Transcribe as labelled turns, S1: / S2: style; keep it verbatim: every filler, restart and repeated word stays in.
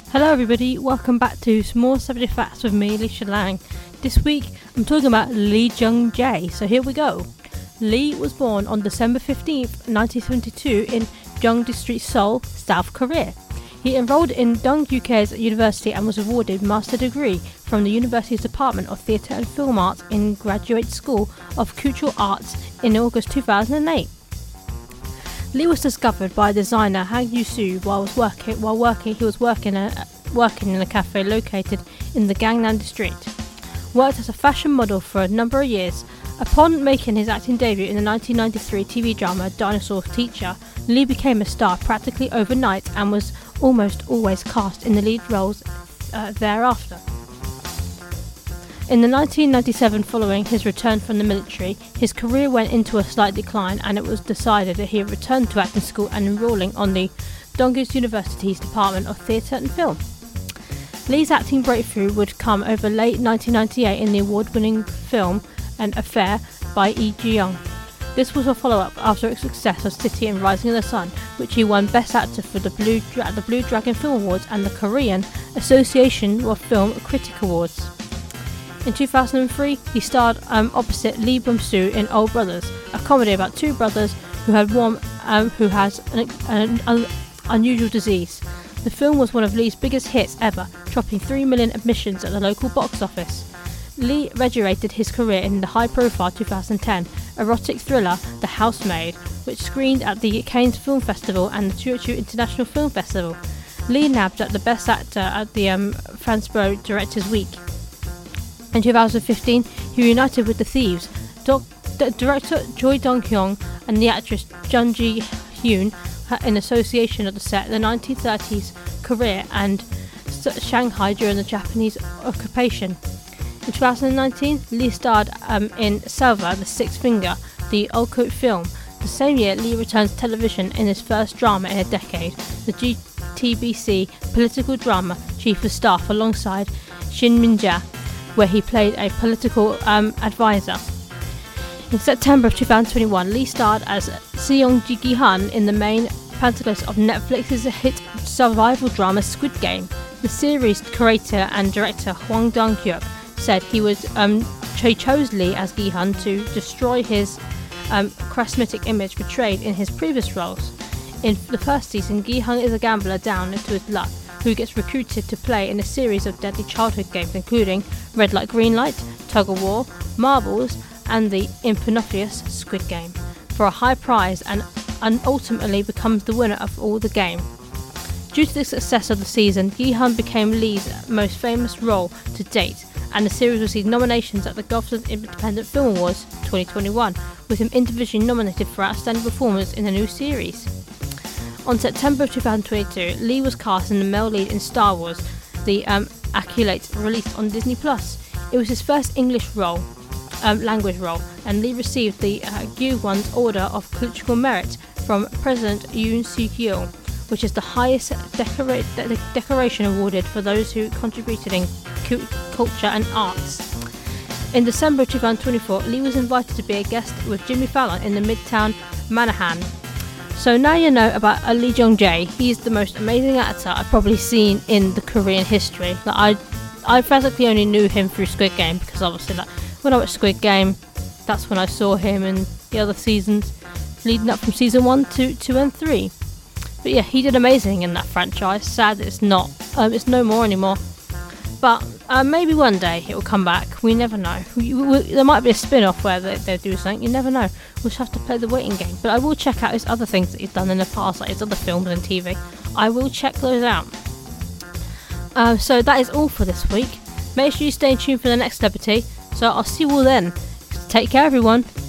S1: Hello everybody, welcome back to Small Celebrity Facts with me, Alicia Lang. This week I'm talking about Lee Jung-jae, so here we go. Lee was born on December fifteenth, nineteen seventy-two in Gyeonggi Street, Seoul, South Korea. He enrolled in Dong U K's university and was awarded master degree from the university's Department of Theatre and Film Arts in Graduate School of Cultural Arts in August two thousand eight. Lee was discovered by designer Hang Yoo-soo while was working while working he was working a, working in a cafe located in the Gangnam district. Worked as a fashion model for a number of years. Upon making his acting debut in the nineteen ninety-three T V drama Dinosaur Teacher, Lee became a star practically overnight and was almost always cast in the lead roles uh, thereafter. In the nineteen ninety-seven, following his return from the military, his career went into a slight decline and it was decided that he would return to acting school and enrolling on the Dongguk University's Department of Theatre and Film. Lee's acting breakthrough would come over late nineteen ninety-eight in the award-winning film An Affair by Lee Ji-young. This was a follow-up after its success of City and Rising of the Sun, which he won Best Actor for the Blue, at the Blue Dragon Film Awards and the Korean Association of Film Critic Awards. In two thousand three, he starred um, opposite Lee Bum-soo in Old Brothers, a comedy about two brothers who had one um, who has an, an, an unusual disease. The film was one of Lee's biggest hits ever, topping three million admissions at the local box office. Lee resurrected his career in the high-profile two thousand ten erotic thriller The Housemaid, which screened at the Cannes Film Festival and the Turku International Film Festival. Lee nabbed at the Best Actor at the um, Fransbro Directors Week. In two thousand fifteen, he reunited with The Thieves, Doc, D- director Choi Dong-hyun and the actress Jung Ji-hyun in association at the set of the nineteen thirties Korea and Shanghai during the Japanese occupation. In two thousand nineteen, Lee starred um, in Selva, The Sixth Finger, the occult film. The same year, Lee returned to television in his first drama in a decade, the G T B C political drama Chief of Staff alongside Shin Min-ja, where he played a political um, advisor. In September of two thousand twenty-one, Lee starred as Seong Ji-gi-han in the main protagonist of Netflix's hit survival drama Squid Game. The series creator and director Hwang Dong-hyuk said he was um, he chose Lee as Gi-han to destroy his um, charismatic image portrayed in his previous roles. In the first season, Gi-han is a gambler down to his luck who gets recruited to play in a series of deadly childhood games including Red Light Green Light, Tug of War, Marbles and the infamous Squid Game for a high prize and, and ultimately becomes the winner of all the game. Due to the success of the season, Gi-han became Lee's most famous role to date and the series received nominations at the Gulfstream Independent Film Awards twenty twenty-one, with him individually nominated for Outstanding Performance in the new series. On September of two thousand twenty-two, Lee was cast in the male lead in Star Wars, The um, Acolyte, released on Disney plus. It was his first English role, um, language role, and Lee received the uh, Gyeongwon's Order of Cultural Merit from President Yoon Suk-yeol, which is the highest decora- de- decoration awarded for those who contributed in cu- culture and arts. In December of two thousand twenty-four, Lee was invited to be a guest with Jimmy Fallon in the Midtown Manhattan. So now you know about uh, Lee Jung-jae. He's the most amazing actor I've probably seen in the Korean history. Like I, I basically only knew him through Squid Game because obviously, like when I watched Squid Game, that's when I saw him in the other seasons, leading up from season one to two and three. But yeah, he did amazing in that franchise. Sad that it's not, um, it's no more anymore. But uh, maybe one day it will come back. We never know. We, we, there might be a spin-off where they, they do something. You never know. We'll just have to play the waiting game. But I will check out his other things that he's done in the past, like his other films and T V. I will check those out. Uh, so that is all for this week. Make sure you stay tuned for the next celebrity. So I'll see you all then. Take care, everyone.